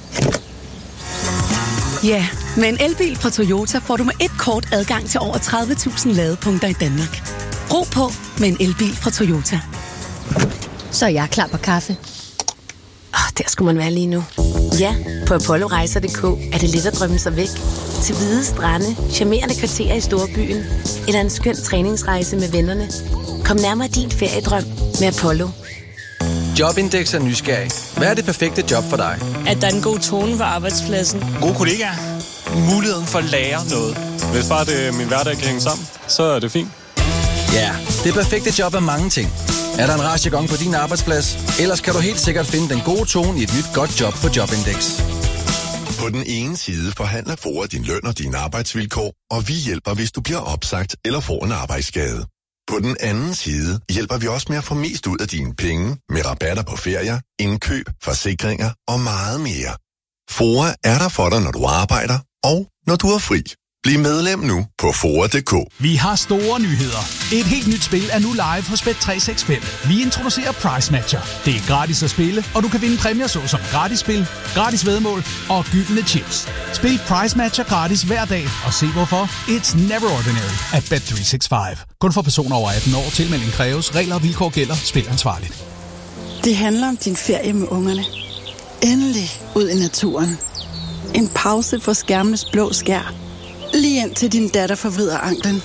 Ja, med en elbil fra Toyota får du med et kort adgang til over 30.000 ladepunkter i Danmark. Ro på med en elbil fra Toyota. Så er jeg klar på kaffe. Der skulle man være lige nu. Ja, på ApolloRejser.dk er det let at drømme sig væk. Til hvide strande, charmerende kvarterer i storbyen, eller en skøn træningsrejse med vennerne. Kom nærmere din feriedrøm med Apollo. Jobindex er nysgerrig. Hvad er det perfekte job for dig? At der er en god tone på arbejdspladsen. Gode kollegaer. Muligheden for at lære noget. Hvis bare det min hverdag kan hænge sammen, så er det fint. Ja, det perfekte job er mange ting. Er der en rarchegong på din arbejdsplads? Ellers kan du helt sikkert finde den gode tone i et nyt godt job på Jobindex. På den ene side forhandler FOA din løn og dine arbejdsvilkår, og vi hjælper, hvis du bliver opsagt eller får en arbejdsskade. På den anden side hjælper vi også med at få mest ud af dine penge med rabatter på ferier, indkøb, forsikringer og meget mere. FOA er der for dig, når du arbejder og når du er fri. Bliv medlem nu på FOA.dk. Vi har store nyheder. Et helt nyt spil er nu live hos Bet365. Vi introducerer Price Matcher. Det er gratis at spille, og du kan vinde præmier såsom gratis spil, gratis væddemål og gyldne chips. Spil Price Matcher gratis hver dag, og se hvorfor. It's never ordinary at Bet365. Kun for personer over 18 år. Tilmelding kræves. Regler og vilkår gælder. Spil ansvarligt. Det handler om din ferie med ungerne. Endelig ud i naturen. En pause for skærmenes blå skær. Lige ind til din datter forvrider anklen.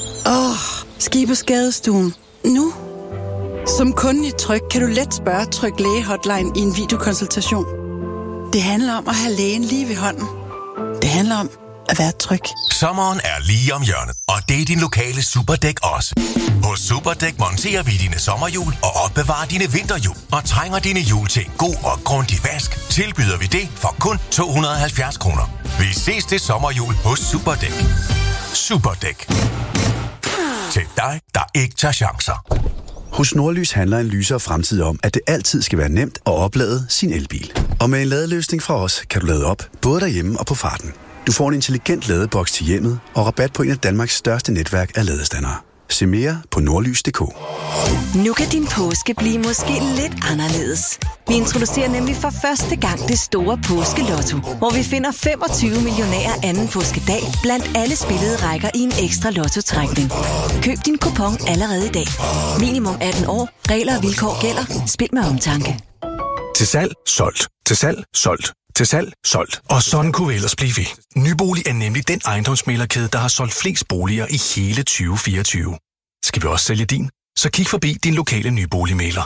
Ski på skadestuen. Nu. Som kunde i Tryg kan du let spørge Tryg Læge Hotline i en videokonsultation. Det handler om at have lægen lige ved hånden. Det handler om at være tryg. Sommeren er lige om hjørnet, og det er din lokale Superdæk også. Hos Superdæk monterer vi dine sommerhjul og opbevarer dine vinterhjul. Og trænger dine hjul til en god og grundig vask, tilbyder vi det for kun 270 kroner. Vi ses til sommerhjul hos Superdæk. Superdæk. Til dig, der ikke tager chancer. Hos Nordlys handler en lysere fremtid om, at det altid skal være nemt at oplade sin elbil. Og med en ladeløsning fra os, kan du lade op, både derhjemme og på farten. Du får en intelligent ladeboks til hjemmet og rabat på en af Danmarks største netværk af ladestandere. Se mere på nordlys.dk. Nu kan din påske blive måske lidt anderledes. Vi introducerer nemlig for første gang det store påskelotto, hvor vi finder 25 millionærer anden påskedag blandt alle spillede rækker i en ekstra lottotrækning. Køb din kupon allerede i dag. Minimum 18 år. Regler og vilkår gælder. Spil med omtanke. Til salg, solgt. Til salg, solgt. Til salg, solgt. Og sådan kunne vi ellers blive ved. Nybolig er nemlig den ejendomsmæglerkæde, der har solgt flest boliger i hele 2024. Skal vi også sælge din? Så kig forbi din lokale nyboligmægler.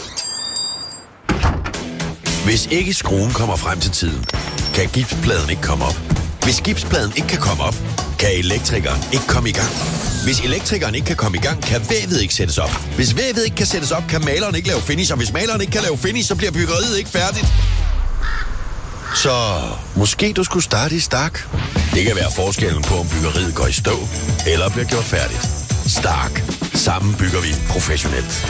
Hvis ikke skruen kommer frem til tiden, kan gipspladen ikke komme op. Hvis gipspladen ikke kan komme op, kan elektrikeren ikke komme i gang. Hvis elektrikeren ikke kan komme i gang, kan vævet ikke sættes op. Hvis vævet ikke kan sættes op, kan maleren ikke lave finish. Og hvis maleren ikke kan lave finish, så bliver byggeriet ikke færdigt. Så måske du skulle starte i Stark. Det kan være forskellen på, om byggeriet går i stå eller bliver gjort færdigt. Stark. Sammen bygger vi professionelt.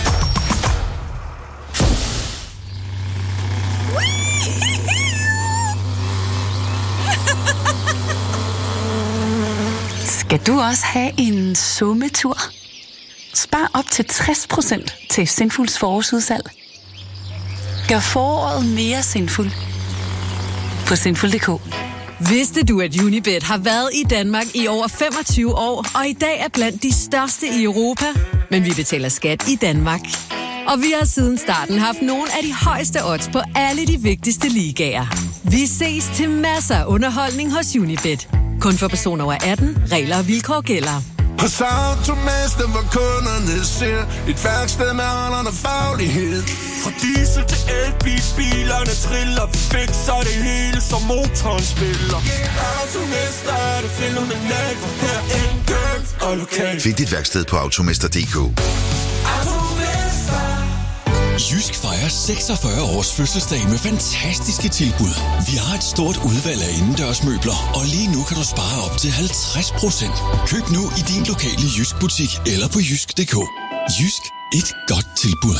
Skal du også have en sommetur? Spar op til 60% til Sinfuls forårsudsalg. Gør foråret mere sinfuld på sinful.dk. Vidste du, at Unibet har været i Danmark i over 25 år, og i dag er blandt de største i Europa? Men vi betaler skat i Danmark. Og vi har siden starten haft nogle af de højeste odds på alle de vigtigste ligaer. Vi ses til masser af underholdning hos Unibet. Kun for personer over 18. Regler og vilkår gælder. Hos Automester, hvor kunderne ser et værksted med alderen og faglighed. Fra diesel til elbil, bilerne triller, vi fikser det hele, som motoren spiller. Automester er det fænomenalt, for her enkelt og lokalt. Find dit værksted på automester.dk. Jysk fejrer 46 års fødselsdag med fantastiske tilbud. Vi har et stort udvalg af indendørsmøbler, og lige nu kan du spare op til 50%. Køb nu i din lokale Jysk butik eller på jysk.dk. Jysk, et godt tilbud.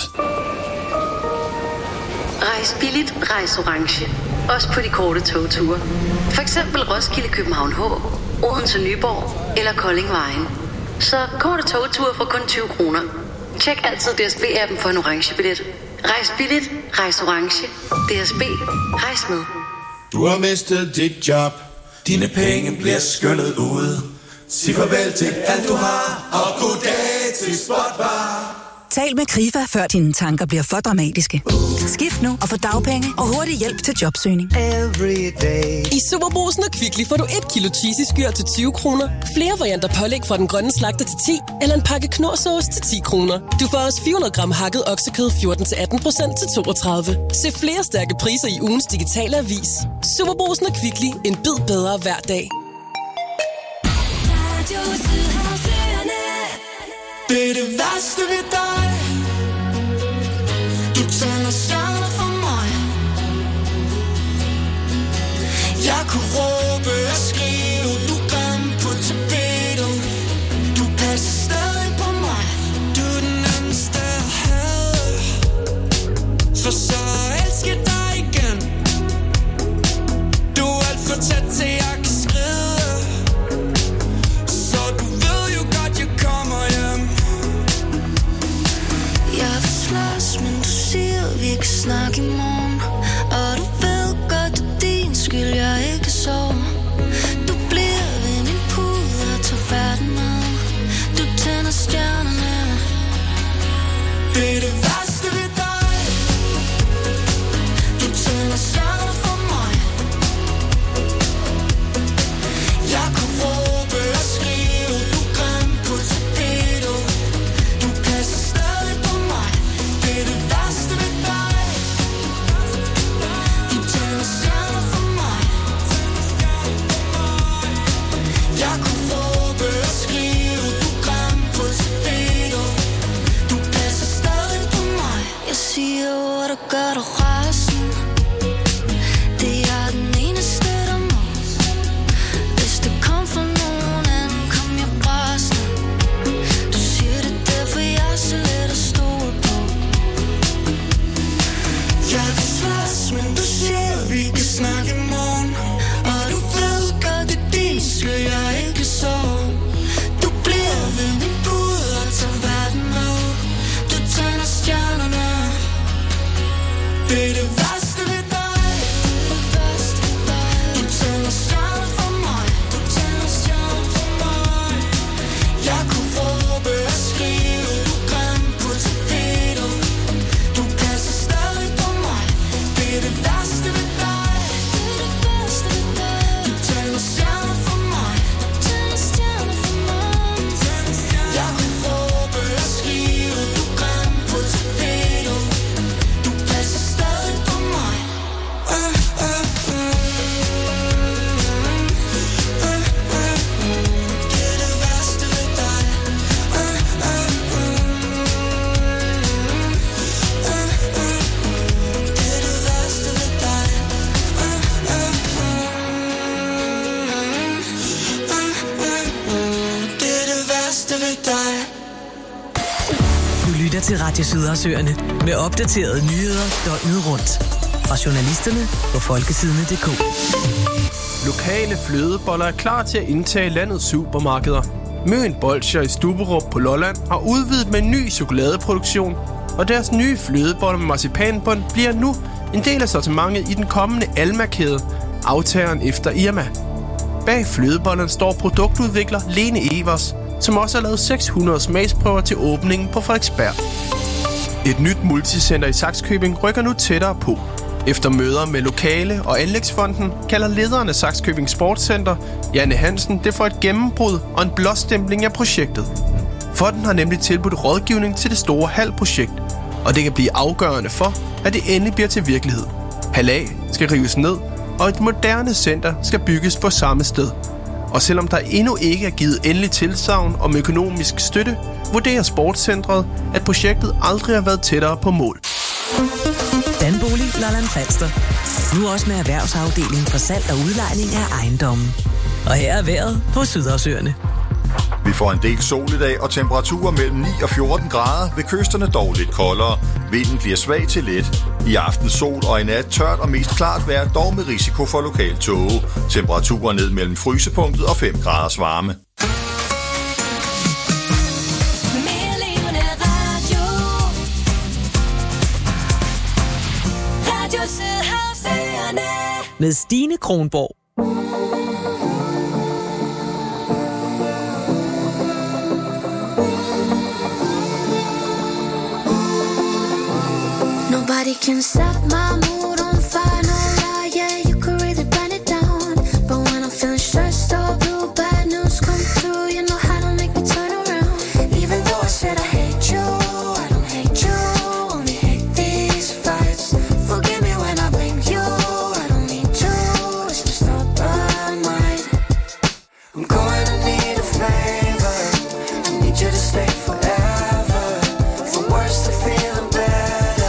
Rejs billigt, rejs orange. Også på de korte togture. For eksempel Roskilde, København H, Odense, Nyborg eller Kolding Vejen. Så korte togture for kun 20 kroner. Tjek altid DSB-appen for en orange billet. Rejs billigt, rejs orange. DSB, rejs med. Du har mistet dit job. Dine penge bliver skyllet ud. Sig farvel til alt du har, og goddag til Spotbar. Tal med Krifa, før dine tanker bliver for dramatiske. Skift nu og få dagpenge og hurtig hjælp til jobsøgning. I Superbrugsen og Kvickly får du 1 kilo cheesy skyr til 20 kroner, flere varianter pålæg fra den grønne slagter til 10, eller en pakke knorrsauce til 10 kroner. Du får også 400 gram hakket oksekød 14-18% til 32. Se flere stærke priser i ugens digitale avis. Superbrugsen og Kvickly. En bid bedre hver dag. Det er det værste ved dig. Du tænder stjerner for mig. Jeg kunne råbe og skrive, du grim på tapetet. Du passer stadig på mig. Du er den nemmeste at have. For så elsker dig igen. Du er alt for tæt til jeg kan skride. Så du ved jo godt jeg kommer hjem. Jeg vil slås, men du siger, vi kan snakke i morgen. Og du ved godt, det er din skyld, jeg ikke sover. Du bliver ved min pude og tager færden med. Du tænder stjernerne. Det er det værste ved dig. Du tænder stjerner for mig. Jeg kunne råbe og skrive, du grim på tapetet. Du passer stadig på mig. Det er det værste ved dig. Du tænder stjerner for mig. Jeg kunne råbe og skrive, du grim på tapetet. Du passer stadig på mig. Jeg siger ord, der gør dig rasende. Det er den eneste, der må. Hvis det kom fra nogen anden, kom jeg brasende. Du siger det derfor, jeg er så let at stole på. Jeg vil slås, men du siger, vi kan snakke i morgen. Og du ved godt, det er din skyld, jeg ikke sover. Du bliver ved min pude og tager verden med. Du tænder stjernerne. Det er det værste ved dig. Du tænder stjerner for mig. Du tænder stjerner for mig. Jeg kunne råbe og skrive, du grim på tapetet. Du passer stadig på mig. Det er det værste ved dig. Du tænder stjerner for mig. Jeg kunne råbe og skrive, du grim på tapetet. Du passer stadig på mig. Det er det værste ved dig. Det er det værste ved dig. Det er det værste ved dig. Du lytter til Radio Sydersøerne med opdaterede nyheder døgnet rundt. Fra journalisterne på folketidene.dk. Lokale flødeboller er klar til at indtage landets supermarkeder. Møn Bolsjer i Stubberup på Lolland har udvidet med en ny chokoladeproduktion, og deres nye flødeboller med marcipanbund bliver nu en del af sortimentet i den kommende Alma-kæde. aftageren efter Irma. Bag flødebollerne står produktudvikler Lene Evers, som også har lavet 600 smagsprøver til åbningen på Frederiksberg. Et nyt multicenter i Sakskøbing rykker nu tættere på. Efter møder med lokale og anlægsfonden kalder lederen af Sakskøbing Sportscenter, Janne Hansen, det for et gennembrud og en blåstempling af projektet. Fonden har nemlig tilbudt rådgivning til det store halvprojekt, og det kan blive afgørende for, at det endelig bliver til virkelighed. Hal A skal rives ned, og et moderne center skal bygges på samme sted. Og selvom der endnu ikke er givet endelig tilsagn om økonomisk støtte, vurderer Sportscentret, at projektet aldrig har været tættere på mål. Danbolig Lolland Falster. Nu også med erhvervsafdeling for salg og udlejning af ejendommen. Og her er vejret på Sydhavsøerne. Vi får en del sol i dag, og temperaturer mellem 9 og 14 grader. Ved kysterne dog lidt koldere. Vinden bliver svag til let. I aften sol og i nat tørt og mest klart vejr, dog med risiko for lokal tåge. Temperaturer ned mellem frysepunktet og 5 graders varme. Med Stine Kronborg. Nobody can set my mood on fire, no lie, yeah, you could really burn it down. But when I'm feeling stressed or blue, bad news come through, you know how to make me turn around. Even though I said I hate you, I don't hate you, only hate these fights. Forgive me when I blame you, I don't mean to, it's my stubborn mind. I'm going to need a favor, I need you to stay forever, from worse to feeling better.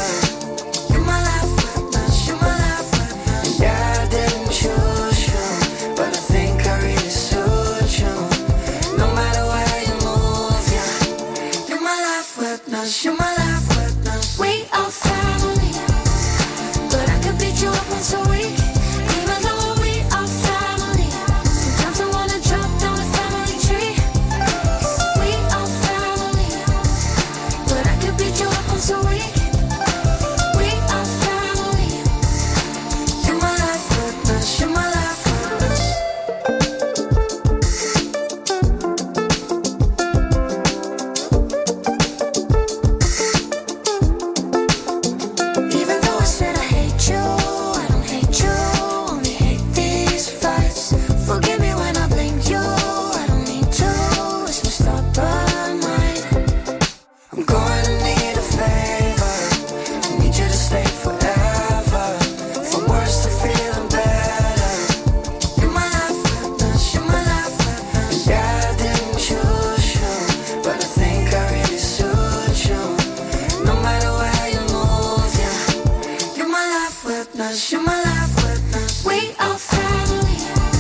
You're my life witness. We are family, but I could beat you up once a week. Even though we are family, sometimes I wanna drop down the family tree. We are family, but I could beat you up once a week. We are family. You're my life witness. You're my life witness. You're my life witness. We are family,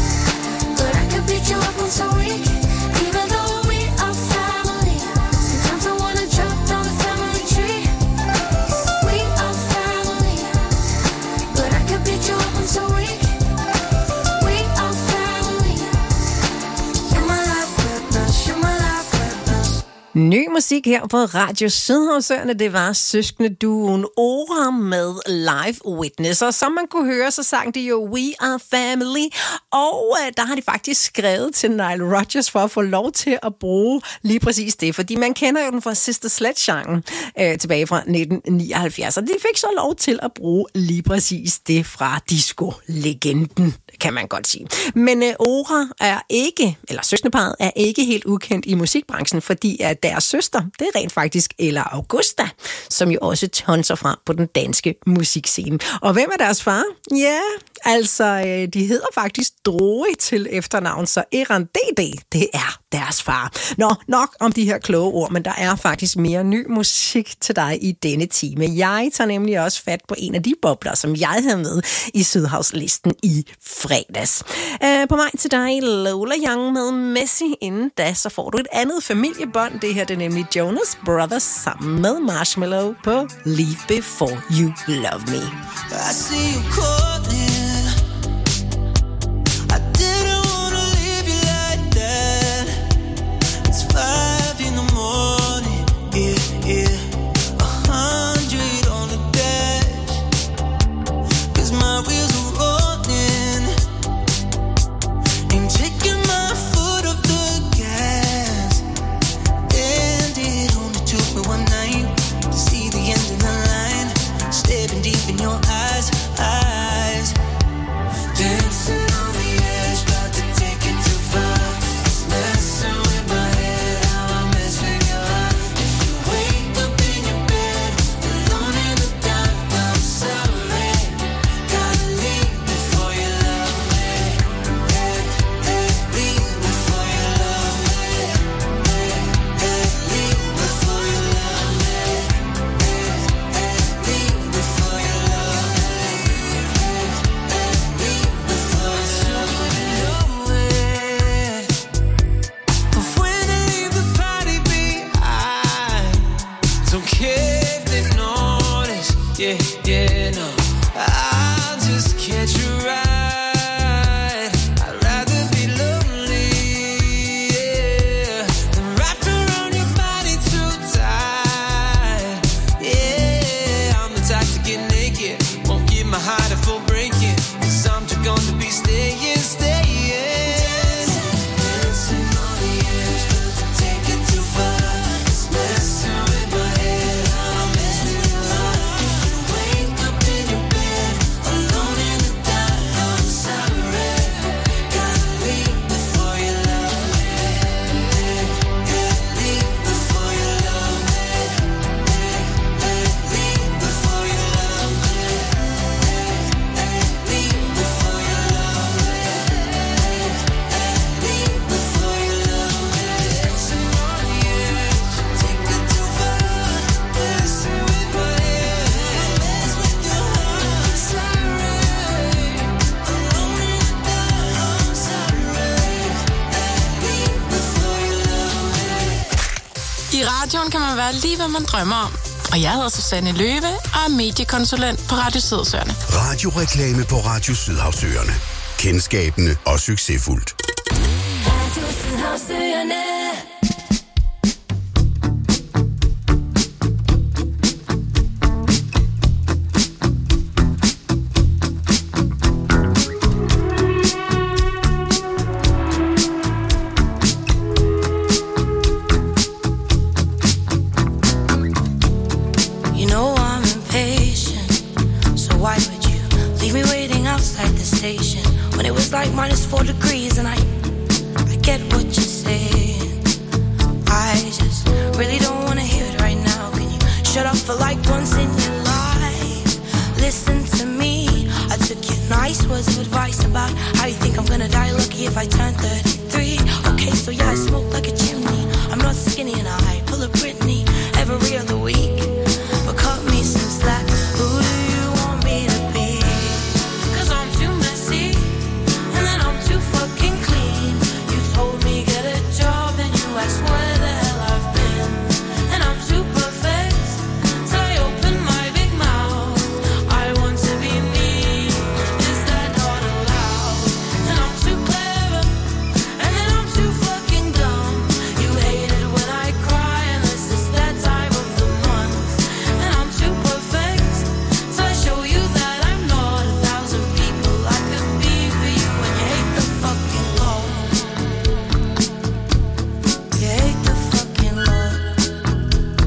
but I could beat you up once a week. Even though we are family, sometimes I wanna drop down the family tree. We are family, but I could beat you up once a week. We are family. You're my life witness. You're my life witness. Ny musik her på Radio Sydhavsøerne, det var søskende-duoen Ora med Live Witness. Og som man kunne høre, så sang de jo We Are Family. Og der har de faktisk skrevet til Nile Rodgers for at få lov til at bruge lige præcis det. Fordi man kender jo den fra Sister Sledge-sangen tilbage fra 1979. Og de fik så lov til at bruge lige præcis det fra disco-legenden, kan man godt sige. Men Ora er ikke, eller søskendeparret er ikke helt ukendt i musikbranchen, fordi at deres søster, det er rent faktisk Ella Augusta, som jo også tonser frem på den danske musikscene. Og hvem er deres far? Ja, altså, de hedder faktisk Droe til efternavn, så Eran DD, det er deres far. Nå, nok om de her kloge ord, men der er faktisk mere ny musik til dig i denne time. Jeg tager nemlig også fat på en af de bobler, som jeg havde med i Sydhavslisten i fredags. På vej til dig, Lola Young med Messi. Inden da, så får du et andet familiebånd. Det her, det er nemlig Jonas Brothers sammen med Marshmello på Leave Before You Love Me. I see you calling. I didn't wanna leave you like that. It's 5 in the morning. Yeah, yeah. 100 on the dash. 'Cause my wheels are rolling. yeah, yeah, no. I'll just catch a ride. I'd rather be lonely, yeah, than wrapped around your body too tight. Yeah, I'm the type to get naked, won't give my heart a full breaking, 'cause I'm just gonna be staying. Dancing on the edge, but take it too far. It's messing with my head, I'm messing with your heart. If you wake up in your bed, alone in the dark, I'm sorry. Gotta leave before you love me. Gotta leave before you love me. Leave before you love me. Leave before you love me. Leave before you love me. Dancing on the edge, take it too far. Messing with my head, mess with your heart. Sorry, alone in the dark, I'm sorry. Leave before you love me. I radioen kan man være lige, hvad man drømmer om. Og jeg hedder Susanne Løve og er mediekonsulent på Radio Sydsøerne. Radioreklame på Radio Sydhavsøerne. Kendskabende og succesfuldt. Radio Sydhavsøerne. You know I'm impatient, so why would you leave me waiting outside the station when it was like -4 degrees? And I get what you're saying. I just really don't want to hear it right now. Can you shut up for like once in your life? Listen to me. I took your nice words of advice about how you think I'm gonna die lucky if I turn 33. Okay, so yeah, I smoke like a chimney.